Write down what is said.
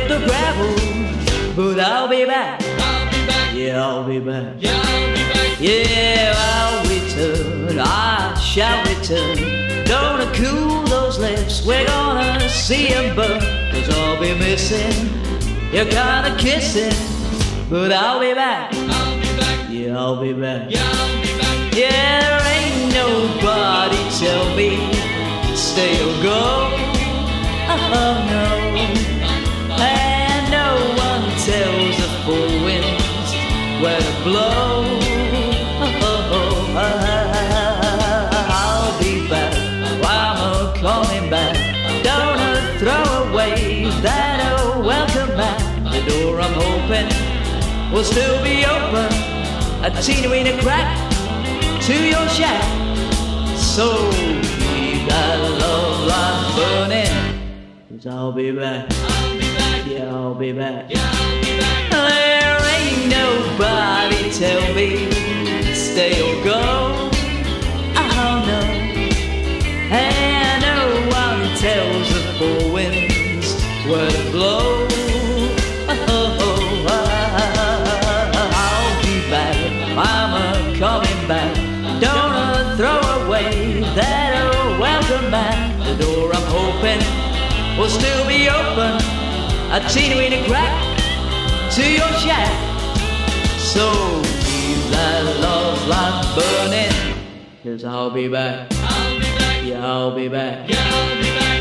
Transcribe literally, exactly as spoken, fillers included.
up the gravel, but I'll be back. I'll be back. Yeah, I'll be back. Yeah, I'll be back. Yeah, I'll return, I shall return. Gonna cool those lips, we're gonna see 'em burn. Cause I'll be missing your kind of kissing, but I'll be back. I'll be back. Yeah, I'll be back. Yeah, I'll be back. Yeah, there ain't nobody tell me stay or go. Oh no, and no one tells the four winds where to blow. Oh, I'll be back, I'm a coming back. Don't throw away that old welcome back. The door I'm hoping will still be open, a teeny weeny crack to your shack. So keep that love light burning, cause I'll be back. I'll be back. Yeah, I'll be back. Yeah, I'll be back. There ain't nobody tell me stay or go. Oh no, and no one tells the four winds where to blow. Oh, I'll be back, I'm a coming back. Don't throw away that old welcome back. The door I'm hoping will still be open, a teeny weeny crack to your shack. So keep that love light burning, cause I'll be back. I'll be back. Yeah, I'll be back. Yeah, I'll be back.